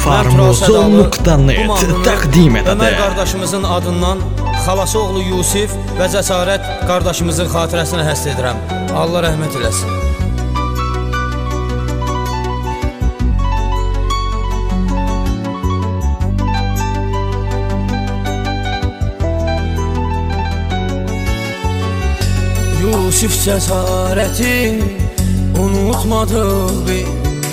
Farmozo.net təqdim edir. Ömər qardaşımızın adından xalası oğlu Yusif və Cəsarət qardaşımızın xatirəsinə həsr edirəm. Allah rəhmət eləsin. Yusif Cəsarəti unutmadık biz.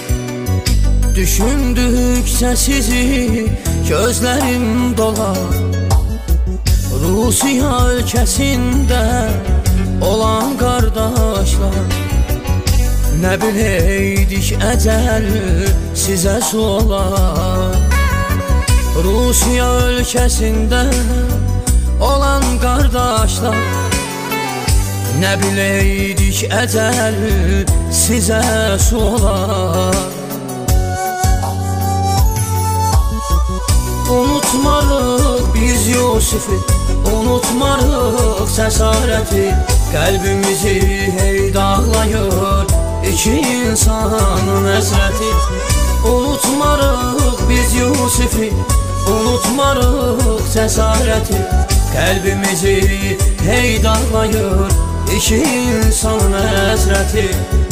Düşündükçe sizi gözlerim dolar. Rusiya ölkəsində olan qardaşlar, nə biləydik əcəl sizə solar. Rusiya ölkəsində olan qardaşlar, nə biləydik əcəl sizə solar. Unutmarıq biz Yusifi, unutmarıq Cəsarəti. Qəlbimizi hey dağlayır iki insanın həsrəti. Unutmarıq biz Yusifi, unutmarıq Cəsarəti. Qəlbimizi hey dağlayır iki insanın həsrəti.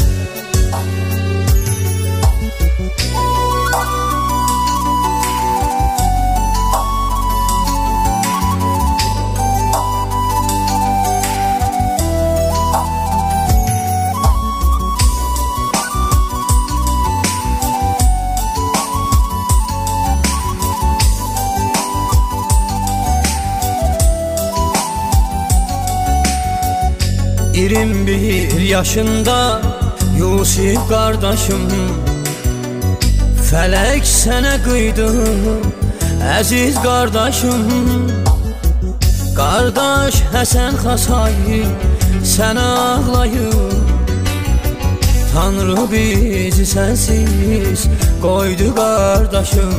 Yirmi bir yaşında Yusif qardaşım, fələk sənə qıydı əziz qardaşım. Qardaş Həsən Xasay sənə ağlayır, Tanrı bizi sənsiz qoydu qardaşım.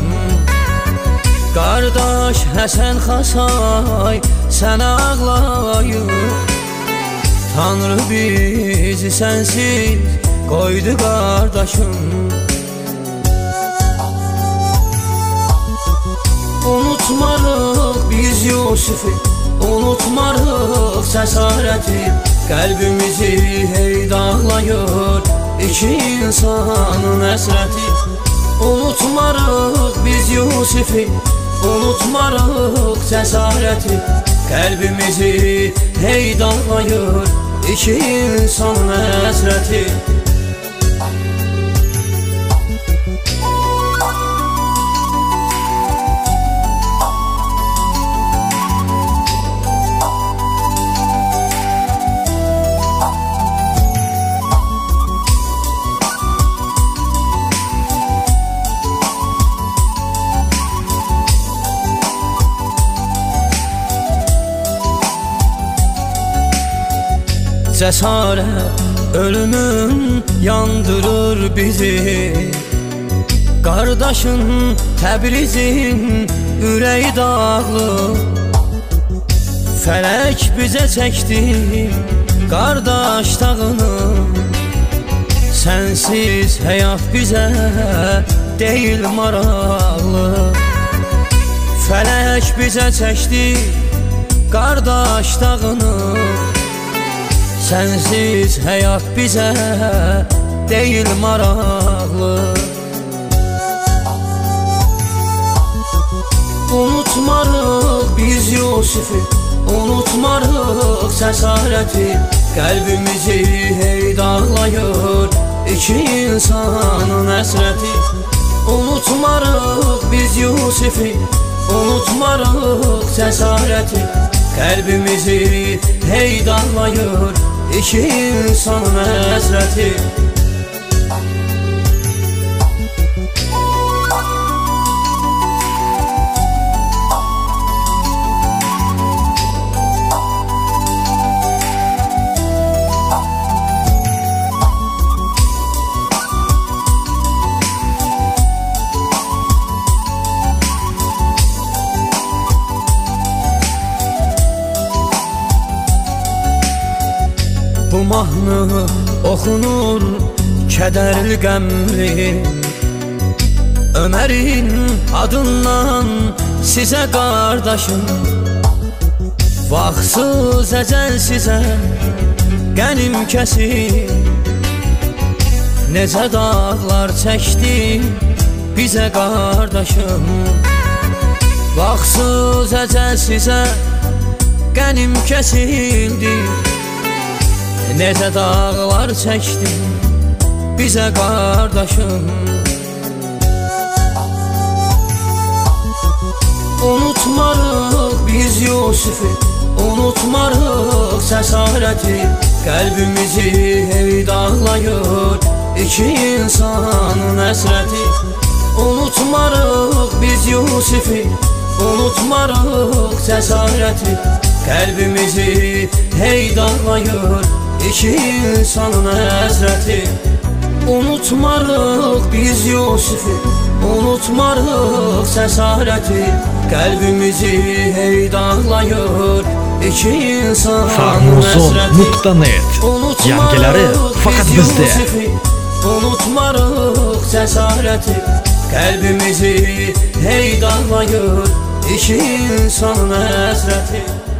Qardaş Həsən Xasay sənə ağlayır, Tanrı bizi sənsiz qoydu qardaşım. Unutmarıq biz Yusifi, unutmarıq Cəsarəti. Qəlbimizi hey dağlayır iki insanın həsrəti. Unutmarıq biz Yusifi, unutmarıq Cəsarəti. Qəlbimizi hey dağlayır iki insanın həsrəti. Cəsarət ölümün yandırır bizi. Qardaşın Təbrizin ürəyi dağlı, fələk bizə çəkdi qardaş dağını. Sənsiz həyat bizə deyil maraqlı, fələk bizə çəkdi qardaş dağını. Sənsiz həyat bizə deyil maraqlı. Unutmarıq biz Yusifi, unutmarıq Cəsarəti. Qəlbimizi hey dağlayır iki insanın həsrəti. Unutmarıq biz Yusifi, unutmarıq Cəsarəti. Qəlbimizi hey dağlayır iki insanın həsrəti. Bu mahnı oxunur kədərli qəmli, Ömərin adından sizə qardaşım, vaxtsız əcəl sizə qənim kəsir. Necə dağlar çəkdi bizə qardaşım, vaxtsız əcəl sizə qənim kəsildi. Necə dağlar çəkdi bizə qardaşım. Unutmarıq biz Yusifi, unutmarıq cəsarəti, qəlbimizi hey dağlayır iki insanın əsrəti. Unutmarıq biz Yusifi, unutmarıq cəsarəti, qəlbimizi hey dağlayır iki insanın əsrəti. Unutmarıq biz Yusifi, unutmarıq cəsarəti, qəlbimizi hey dağlayır iki insanın əsrəti. Yangiləri faqat bizdə. Unutmarıq cəsarəti, qəlbimizi hey dağlayır iki insanın əsrəti.